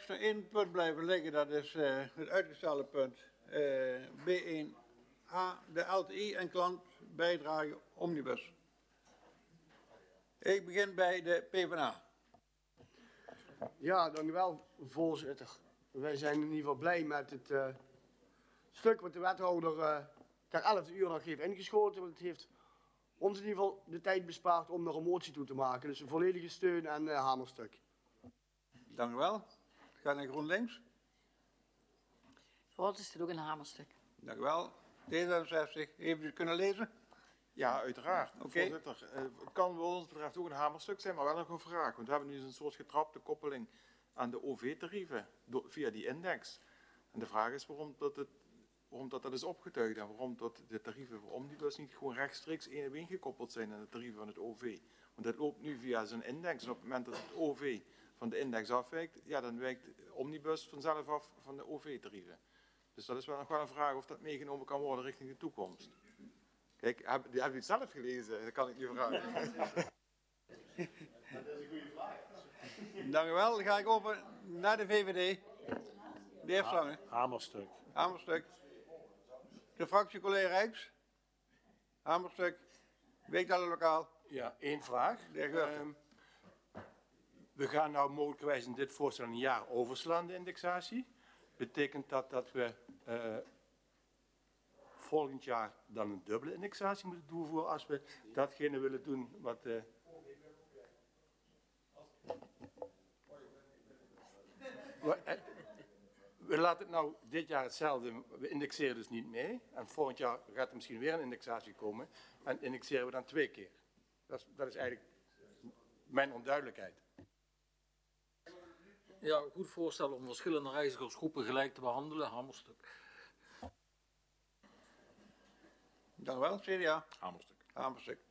straks nog één punt blijven liggen, dat is het uitgestelde punt. B1A, de LTI en klantbijdrage omnibus. Ik begin bij de PvdA. Ja, dank u wel, voorzitter. Wij zijn in ieder geval blij met het stuk wat de wethouder ter 11e uur nog heeft ingeschoten. Want het heeft ons in ieder geval de tijd bespaard om er een motie toe te maken. Dus een volledige steun en hamerstuk. Dank u wel. Ga naar GroenLinks. Voor ons is dit ook een hamerstuk. Dank u wel. D66, even kunnen lezen? Ja, uiteraard. Oké. Voorzitter, het kan wat ons betreft ook een hamerstuk zijn, maar wel nog een vraag. Want we hebben nu een soort getrapte koppeling aan de OV-tarieven via die index. En de vraag is waarom dat is opgetuigd en waarom dat de tarieven voor omnibus niet gewoon rechtstreeks één op één gekoppeld zijn aan de tarieven van het OV. Want dat loopt nu via zo'n index en op het moment dat het OV van de index afwijkt, ja, dan wijkt omnibus vanzelf af van de OV-tarieven. Dus dat is wel nog wel een vraag of dat meegenomen kan worden richting de toekomst. Kijk, heb je het zelf gelezen? Dat kan ik nu vragen. Dat is een goede vraag. Dank u wel. Dan ga ik over naar de VVD. De heer Slange. Hamerstuk. Hamerstuk. De fractie collega Rijks. Hamerstuk. Weekdalen lokaal. Ja, één vraag. De heer Geurten. We gaan nou mogelijkwijs in dit voorstel een jaar overslaan, de indexatie. Betekent dat we volgend jaar dan een dubbele indexatie moeten doorvoeren als we datgene willen doen wat... We laten het nou dit jaar hetzelfde, we indexeren dus niet mee. En volgend jaar gaat er misschien weer een indexatie komen. En indexeren we dan 2 keer. Dat is eigenlijk mijn onduidelijkheid. Ja, goed voorstel om verschillende reizigersgroepen gelijk te behandelen. Hamerstuk. Dank u wel. CDA. Hamerstuk. Hamerstuk.